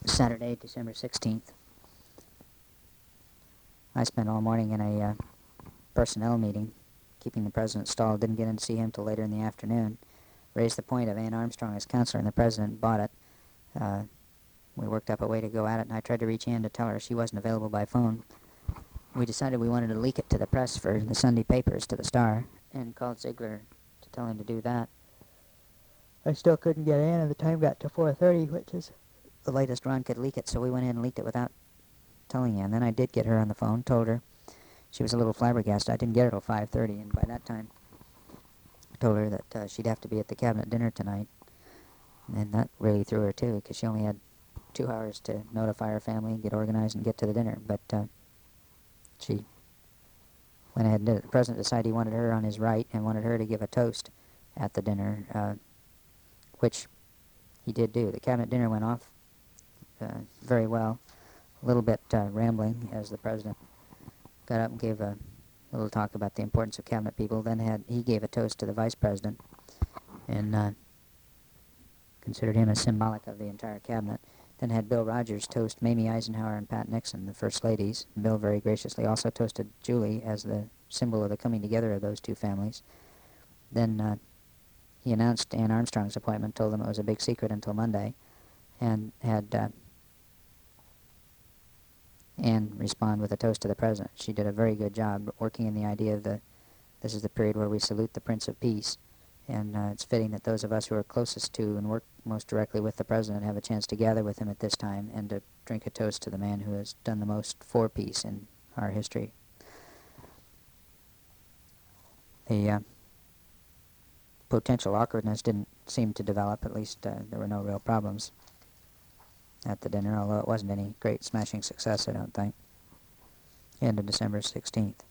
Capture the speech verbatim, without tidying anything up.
Saturday, December sixteenth. I spent all morning in a uh, personnel meeting, keeping the president stalled. Didn't get in to see him till later in the afternoon. Raised the point of Ann Armstrong as counselor, and the president bought it. Uh, we worked up a way to go at it, and I tried to reach Ann to tell her she wasn't available by phone. We decided we wanted to leak it to the press for the Sunday papers, to the Star, and called Ziegler to tell him to do that. I still couldn't get in, and the time got to four thirty, which is the latest Ron could leak it, so we went in and leaked it without telling Ann. Then I did get her on the phone, told her. She was a little flabbergasted. I didn't get her till five thirty, and by that time I told her that uh, she'd have to be at the cabinet dinner tonight. And that really threw her, too, because she only had two hours to notify her family, get organized, and get to the dinner. But uh, she went ahead and did it. The president decided he wanted her on his right and wanted her to give a toast at the dinner, uh, which he did do. The cabinet dinner went off uh, very well, a little bit uh, rambling as the president got up and gave a little talk about the importance of cabinet people. Then had he gave a toast to the vice president and uh, considered him as symbolic of the entire cabinet. Then had Bill Rogers toast Mamie Eisenhower and Pat Nixon, the first ladies. Bill very graciously also toasted Julie as the symbol of the coming together of those two families. Then uh, he announced Ann Armstrong's appointment, told them it was a big secret until Monday, and had uh, Ann respond with a toast to the president. She did a very good job working in the idea of the, this is the period where we salute the Prince of Peace. And uh, it's fitting that those of us who are closest to and work most directly with the president have a chance to gather with him at this time and to drink a toast to the man who has done the most for peace in our history. The uh, potential awkwardness didn't seem to develop. At least uh, there were no real problems at the dinner, although it wasn't any great smashing success, I don't think. End of December sixteenth.